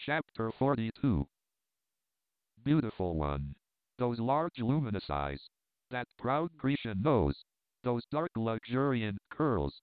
Chapter 42. Beautiful one. Those large luminous eyes. That proud Grecian nose. Those dark luxuriant curls.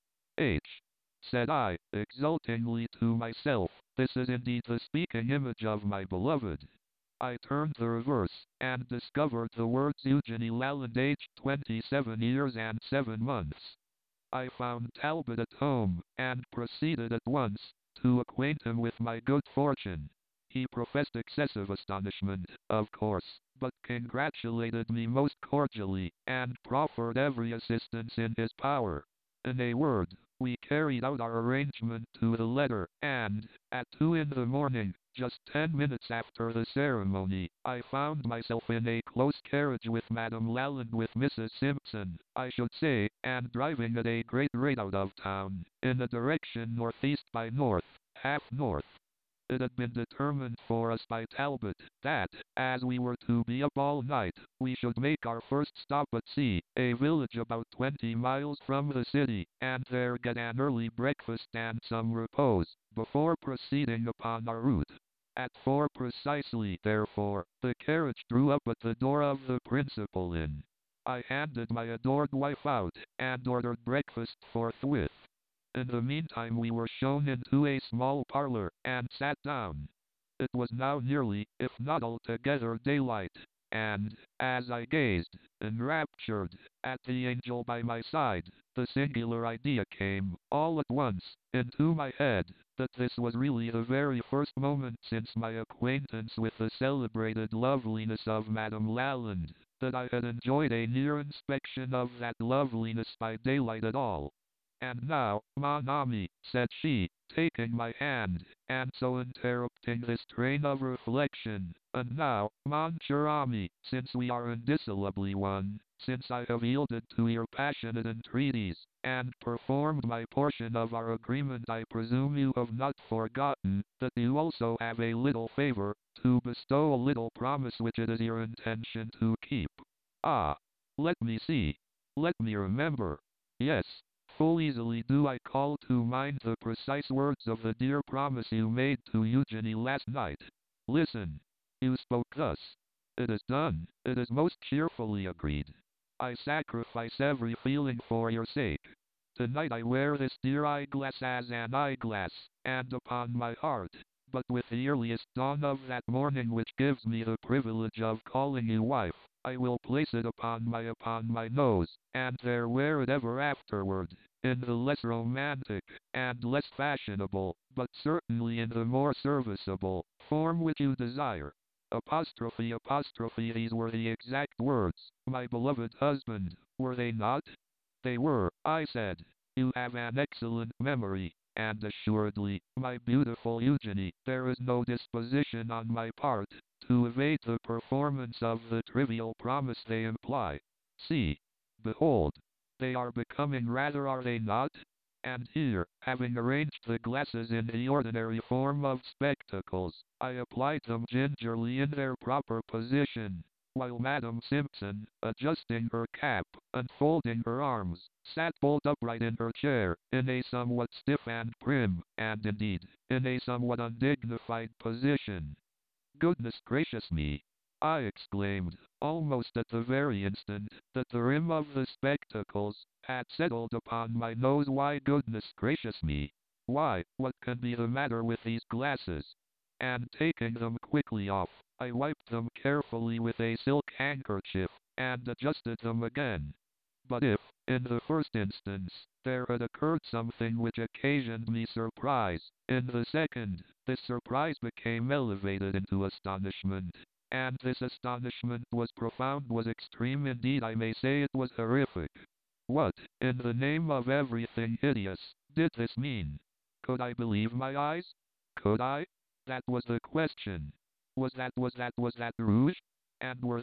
Said I, exultingly to myself, this is indeed the speaking image of my beloved. I turned the reverse, and discovered the words Eugenie Lalande, aged 27 years and 7 months. I found Talbot at home, and proceeded at once to acquaint him with my good fortune. He professed excessive astonishment, of course, but congratulated me most cordially, and proffered every assistance in his power. In a word, we carried out our arrangement to the letter, and, at 2 in the morning, just 10 minutes after the ceremony, I found myself in a close carriage with Madame Lalande with Mrs. Simpson, I should say, and driving at a great rate out of town, in a direction northeast by north, half north. It had been determined for us by Talbot that, as we were to be up all night, we should make our first stop at C, a village about 20 miles from the city, and there get an early breakfast and some repose, before proceeding upon our route. At 4 precisely, therefore, the carriage drew up at the door of the principal inn. I handed my adored wife out, and ordered breakfast forthwith. In the meantime we were shown into a small parlor, and sat down. It was now nearly, if not altogether daylight, and, as I gazed, enraptured, at the angel by my side, the singular idea came, all at once, into my head, that this was really the very first moment since my acquaintance with the celebrated loveliness of Madame Lalande, that I had enjoyed a near inspection of that loveliness by daylight at all. And now, mon ami, said she, taking my hand, and so interrupting this train of reflection, and now, mon cher ami, since we are indissolubly one, since I have yielded to your passionate entreaties, and performed my portion of our agreement, I presume you have not forgotten, that you also have a little favor, to bestow, a little promise which it is your intention to keep. Ah! Let me see. Let me remember. Yes. Full easily do I call to mind the precise words of the dear promise you made to Eugenie last night. Listen. You spoke thus. It is done. It is most cheerfully agreed. I sacrifice every feeling for your sake. Tonight I wear this dear eyeglass as an eyeglass, and upon my heart, but with the earliest dawn of that morning which gives me the privilege of calling you wife, I will place it upon my nose, and there wear it ever afterward, in the less romantic, and less fashionable, but certainly in the more serviceable, form which you desire. Apostrophe, these were the exact words, my beloved husband, were they not? They were, I said. You have an excellent memory, and assuredly, my beautiful Eugenie, there is no disposition on my part to evade the performance of the trivial promise they imply. See, behold, they are becoming rather, are they not? And here, having arranged the glasses in the ordinary form of spectacles, I applied them gingerly in their proper position, while Madame Simpson, adjusting her cap, and folding her arms, sat bolt upright in her chair, in a somewhat stiff and prim, and indeed, in a somewhat undignified position. Goodness gracious me! I exclaimed, almost at the very instant that the rim of the spectacles had settled upon my nose. Why, goodness gracious me! Why, what can be the matter with these glasses? And taking them quickly off, I wiped them carefully with a silk handkerchief, and adjusted them again. But if, in the first instance, there had occurred something which occasioned me surprise, in the second, this surprise became elevated into astonishment, and this astonishment was profound, was extreme, indeed I may say it was horrific. What, in the name of everything hideous, did this mean? Could I believe my eyes? Could I? That was the question. Was that rouge? And were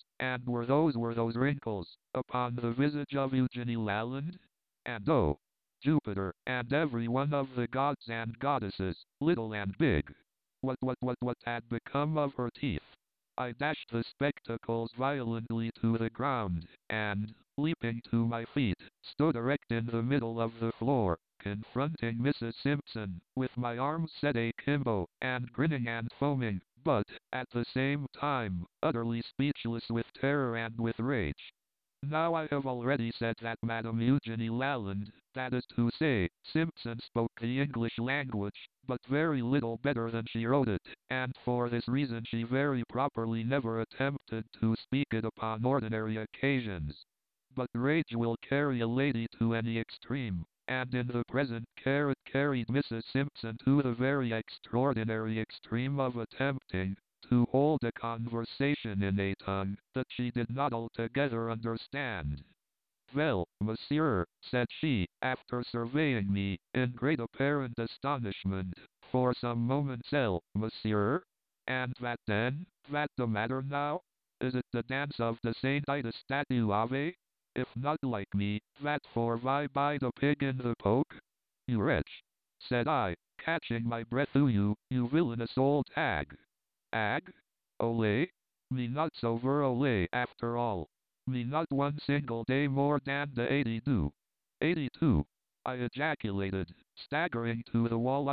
those wrinkles, upon the visage of Eugenie Lalande? And oh, Jupiter, and every one of the gods and goddesses, little and big. What had become of her teeth? I dashed the spectacles violently to the ground, and, leaping to my feet, stood erect in the middle of the floor, confronting Mrs. Simpson, with my arms set akimbo, and grinning and foaming, but, at the same time, utterly speechless with terror and with rage. Now I have already said that Madame Eugenie Lalande, that is to say, Simpson, spoke the English language, but very little better than she wrote it, and for this reason she very properly never attempted to speak it upon ordinary occasions. But rage will carry a lady to any extreme, and in the present case it carried Mrs. Simpson to the very extraordinary extreme of attempting to hold a conversation in a tongue that she did not altogether understand. Well, monsieur, said she, after surveying me, in great apparent astonishment, for some moments. Monsieur? And that then? That the matter now? Is it the dance of the Saint Ida statue Ave? If not like me, that for why by the pig in the poke? You wretch, said I, catching my breath. You villainous old hag. Ag? Ole? Me not so ver ole after all. Me not one single day more than the 82. 82? I ejaculated, staggering to the wall.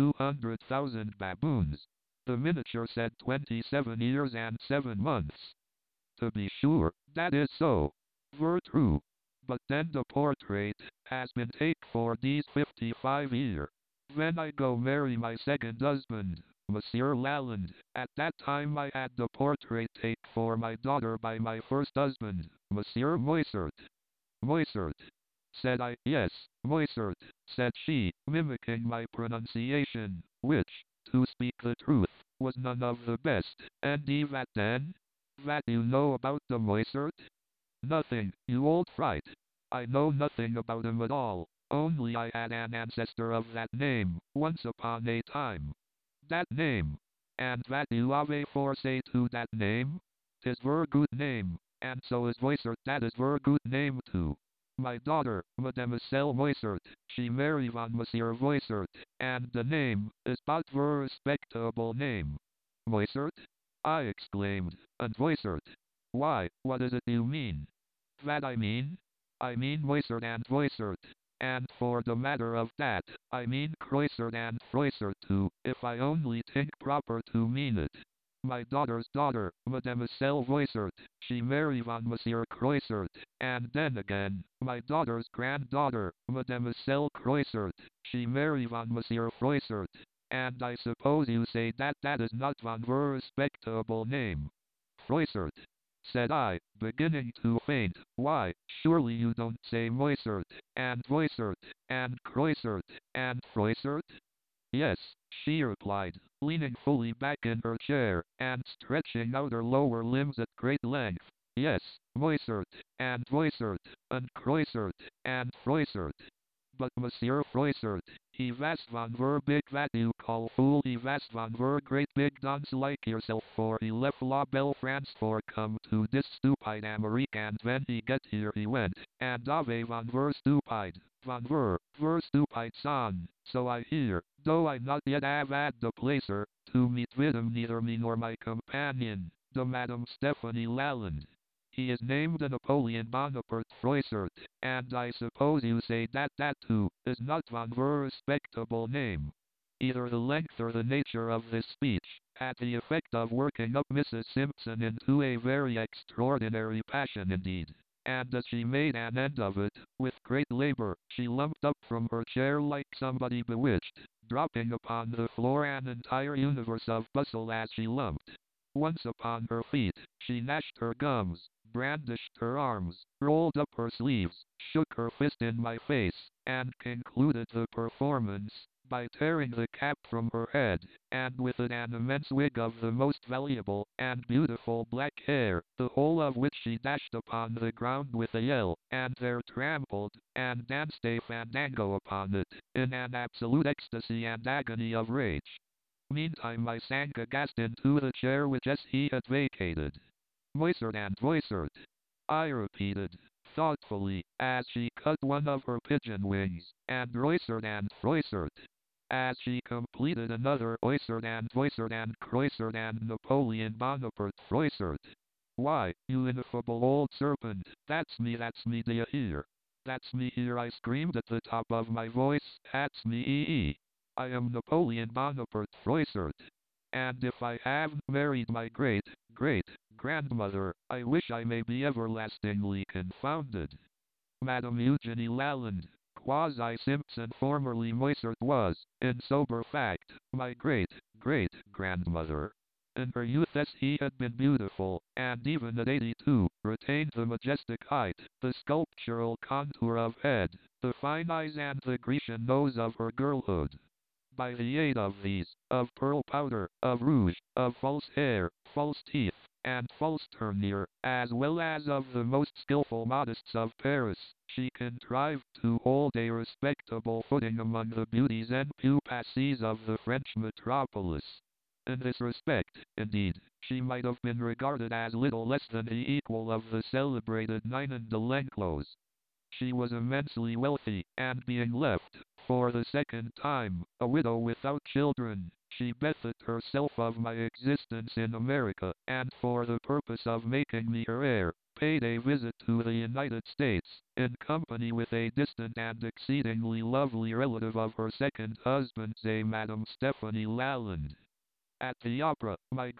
200,000 baboons. The miniature said 27 years and 7 months. To be sure, that is so. Ver true. But then the portrait has been take for these 55 year. When I go marry my second husband, Monsieur Lalande, at that time I had the portrait take for my daughter by my first husband, Monsieur Moissart. Moissart, said I. Yes, Moissart, said she, mimicking my pronunciation, which, to speak the truth, was none of the best. And that then? That you know about the Moissart? Nothing, you old fright. I know nothing about him at all, only I had an ancestor of that name, once upon a time. That name, and that you have a say to that name? 'Tis ver good name, and so is Moissart, that is ver good name too. My daughter, Mademoiselle Moissart, she marry von Monsieur Moissart, and the name is but ver respectable name. Moissart? I exclaimed, and Moissart? Why, what is it you mean? That I mean? I mean Moissart and Moissart. And for the matter of that, I mean Croissart and Froissart too, if I only think proper to mean it. My daughter's daughter, Mademoiselle Moissart, she marry von Monsieur Croissart, and then again, my daughter's granddaughter, Mademoiselle Croissart, she marry von Monsieur Froissart, and I suppose you say that that is not von ver respectable name. Froissart, said I, beginning to faint. Why, surely you don't say Moissart, and Moissart, and Croissart, and Froissart? Yes, she replied, leaning fully back in her chair, and stretching out her lower limbs at great length. Yes, Moissart, and Moissart, and Croissart, and Froissart. But Monsieur Froissart, he was von ver big that you call fool, he was von ver great big dunce like yourself, for he left La Belle France for come to this stupid Amerique, and when he get here he went, and ave von ver stupid, ver stupid son, so I hear, though I not yet have had the pleasure to meet with him, neither me nor my companion, the Madame Stephanie Lalande. He is named Napoleon Bonaparte Froissart, and I suppose you say that that too is not von ver respectable name. Either the length or the nature of this speech had the effect of working up Mrs. Simpson into a very extraordinary passion indeed, and as she made an end of it, with great labor, she lumped up from her chair like somebody bewitched, dropping upon the floor an entire universe of bustle as she lumped. Once upon her feet, she gnashed her gums, brandished her arms, rolled up her sleeves, shook her fist in my face, and concluded the performance by tearing the cap from her head, and with it an immense wig of the most valuable and beautiful black hair, the whole of which she dashed upon the ground with a yell, and there trampled, and danced a fandango upon it, in an absolute ecstasy and agony of rage. Meantime I sank aghast into the chair which he had vacated. Moissart and Moissart, I repeated, thoughtfully, as she cut one of her pigeon wings, and Roissart and Froissart, as she completed another Oissart and Voissart and Croissart and Napoleon Bonaparte Froissart. Why, you ineffable old serpent, that's me, d'ye hear? That's me here, I screamed at the top of my voice. That's me. I am Napoleon Bonaparte Froissart. And if I have married my great-grandmother, I wish I may be everlastingly confounded. Madame Eugenie Lalande, quasi-Simpson formerly Moissart was, in sober fact, my great-great-grandmother. In her youth he had been beautiful, and even at 82, retained the majestic height, the sculptural contour of head, the fine eyes and the Grecian nose of her girlhood. By the aid of these, of pearl powder, of rouge, of false hair, false teeth, and false tournure, as well as of the most skilful modists of Paris, she contrived to hold a respectable footing among the beauties and pupacies of the French metropolis. In this respect, indeed, she might have been regarded as little less than the equal of the celebrated Ninon de Lenclos. She was immensely wealthy, and being left, for the second time, a widow without children, she bethought herself of my existence in America, and for the purpose of making me her heir, paid a visit to the United States, in company with a distant and exceedingly lovely relative of her second husband, a Madame Stephanie Lalande. At the opera, my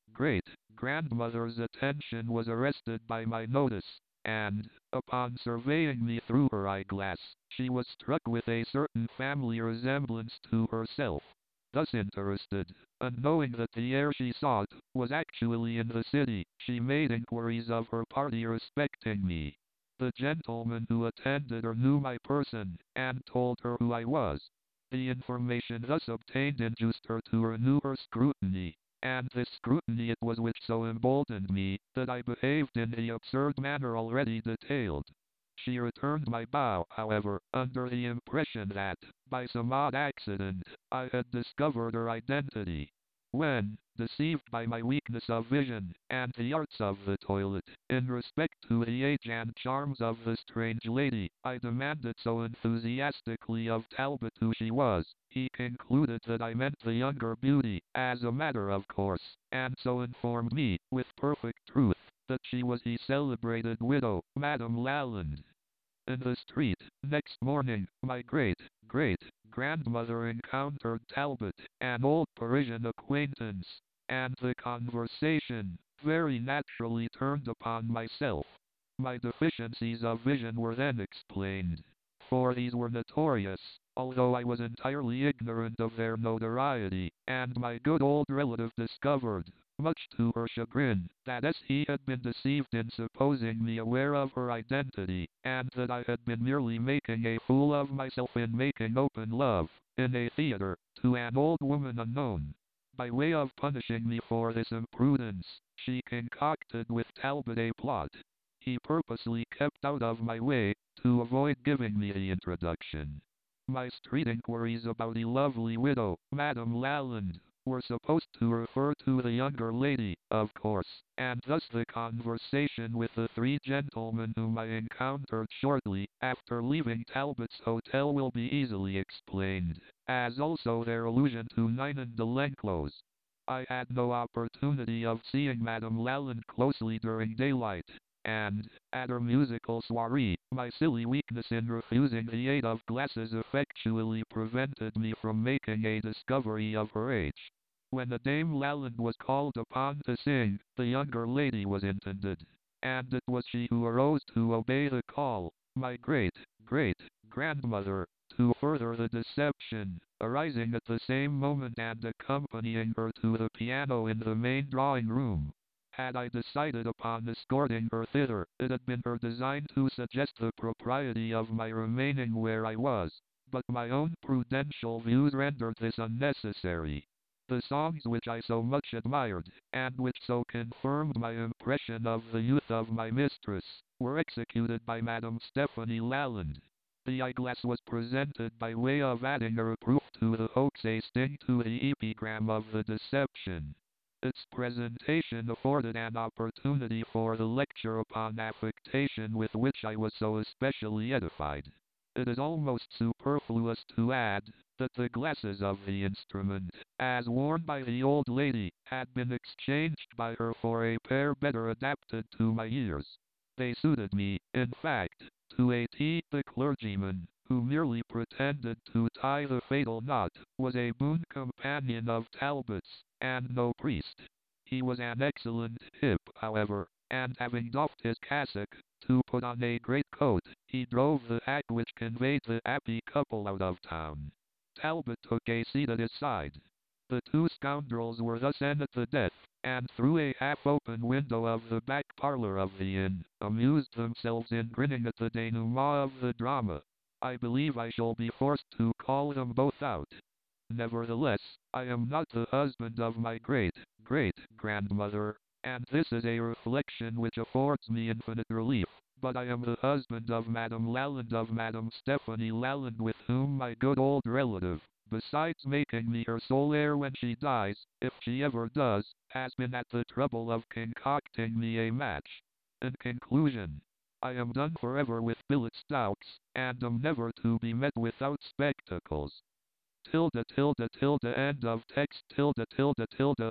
great-grandmother's attention was arrested by my notice, and, upon surveying me through her eyeglass, she was struck with a certain family resemblance to herself. Thus interested, and knowing that the heir she sought was actually in the city, she made inquiries of her party respecting me. The gentleman who attended her knew my person, and told her who I was. The information thus obtained induced her to renew her scrutiny, and this scrutiny it was which so emboldened me, that I behaved in the absurd manner already detailed. She returned my bow, however, under the impression that, by some odd accident, I had discovered her identity. When, deceived by my weakness of vision, and the arts of the toilet, in respect to the age and charms of the strange lady, I demanded so enthusiastically of Talbot who she was, he concluded that I meant the younger beauty, as a matter of course, and so informed me, with perfect truth, that she was the celebrated widow, Madame Lalande. In the street, next morning, my great-great-grandmother encountered Talbot, an old Parisian acquaintance, and the conversation, very naturally turned upon myself. My deficiencies of vision were then explained, for these were notorious, although I was entirely ignorant of their notoriety, and my good old relative discovered, much to her chagrin, that as he had been deceived in supposing me aware of her identity, and that I had been merely making a fool of myself in making open love, in a theater, to an old woman unknown. By way of punishing me for this imprudence, she concocted with Talbot a plot. He purposely kept out of my way, to avoid giving me the introduction. My street inquiries about the lovely widow, Madame Lalande, were supposed to refer to the younger lady, of course, and thus the conversation with the three gentlemen whom I encountered shortly after leaving Talbot's hotel will be easily explained, as also their allusion to Ninon de Lenclos. I had no opportunity of seeing Madame Lalande closely during daylight, and, at her musical soiree, my silly weakness in refusing the aid of glasses effectually prevented me from making a discovery of her age. When the Dame Lalande was called upon to sing, the younger lady was intended, and it was she who arose to obey the call, my great-great-grandmother, to further the deception, arising at the same moment and accompanying her to the piano in the main drawing room. Had I decided upon escorting her thither, it had been her design to suggest the propriety of my remaining where I was, but my own prudential views rendered this unnecessary. The songs which I so much admired, and which so confirmed my impression of the youth of my mistress, were executed by Madame Stephanie Lalande. The eyeglass was presented by way of adding a reproof to the hoax, a sting to the epigram of the deception. Its presentation afforded an opportunity for the lecture upon affectation with which I was so especially edified. It is almost superfluous to add, that the glasses of the instrument, as worn by the old lady, had been exchanged by her for a pair better adapted to my ears. They suited me, in fact, to A.T. the clergyman, who merely pretended to tie the fatal knot, was a boon companion of Talbot's, and no priest. He was an excellent hip, however, and having doffed his cassock, to put on a greatcoat, he drove the hack which conveyed the happy couple out of town. Talbot took a seat at his side. The two scoundrels were thus en at the death, and through a half-open window of the back parlor of the inn, amused themselves in grinning at the denouement of the drama. I believe I shall be forced to call them both out. Nevertheless, I am not the husband of my great-grandmother, and this is a reflection which affords me infinite relief, but I am the husband of Madame Lalande, of Madame Stephanie Lalande, with whom my good old relative, besides making me her sole heir when she dies, if she ever does, has been at the trouble of concocting me a match. In conclusion, I am done forever with billet stouts, and am never to be met without spectacles. Tilde tilde tilde end of text tilde tilde tilde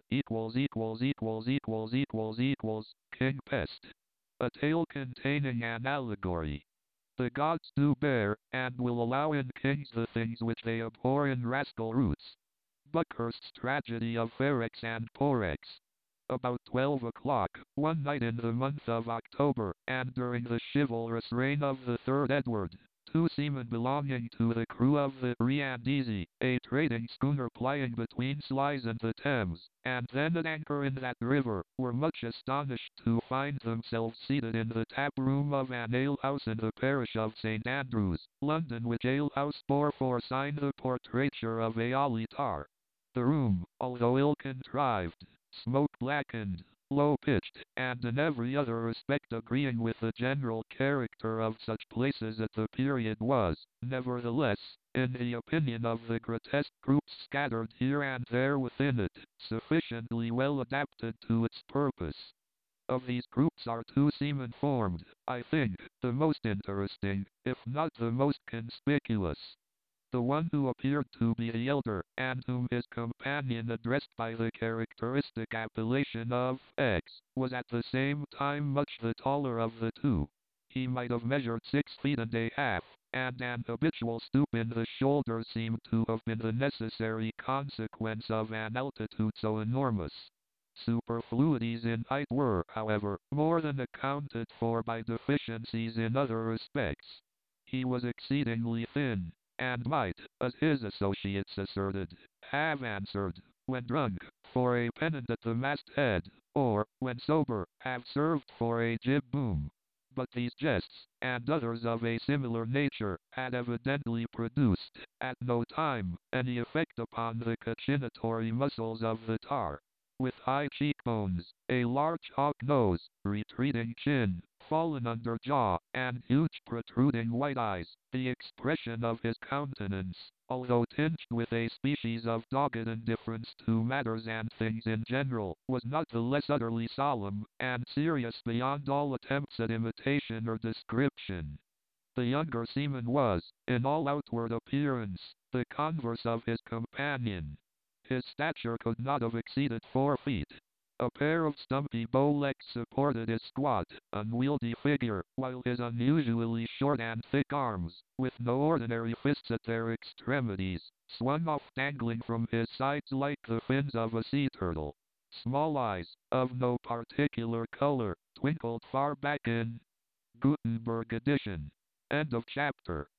equals King Pest. A tale containing an allegory. The gods do bear, and will allow in kings the things which they abhor in rascal roots. Buckhurst's tragedy of Ferex and Porrex. About 12 o'clock, one night in the month of October, and during the chivalrous reign of the third Edward, two seamen belonging to the crew of the Riandizi, a trading schooner plying between Sluys and the Thames, and then at anchor in that river, were much astonished to find themselves seated in the tap-room of an alehouse in the parish of St. Andrews, London, which alehouse bore for sign the portraiture of Eoli Tar. The room, although ill-contrived, smoke-blackened, low-pitched, and in every other respect agreeing with the general character of such places at the period, was, nevertheless, in the opinion of the grotesque groups scattered here and there within it, sufficiently well adapted to its purpose. Of these groups our two seamen formed, I think, the most interesting, if not the most conspicuous. The one who appeared to be the elder, and whom his companion addressed by the characteristic appellation of X, was at the same time much the taller of the two. He might have measured 6 feet and a half, and an habitual stoop in the shoulders seemed to have been the necessary consequence of an altitude so enormous. Superfluities in height were, however, more than accounted for by deficiencies in other respects. He was exceedingly thin, and might, as his associates asserted, have answered, when drunk, for a pennant at the masthead, or, when sober, have served for a jib-boom. But these jests, and others of a similar nature, had evidently produced, at no time, any effect upon the cachinatory muscles of the tar. With high cheekbones, a large hawk nose, retreating chin, fallen under jaw, and huge protruding white eyes, the expression of his countenance, although tinged with a species of dogged indifference to matters and things in general, was not the less utterly solemn, and serious beyond all attempts at imitation or description. The younger seaman was, in all outward appearance, the converse of his companion. His stature could not have exceeded 4 feet. A pair of stumpy bow-legs supported his squat, unwieldy figure, while his unusually short and thick arms, with no ordinary fists at their extremities, swung off dangling from his sides like the fins of a sea turtle. Small eyes, of no particular color, twinkled far back in Gutenberg edition. End of chapter.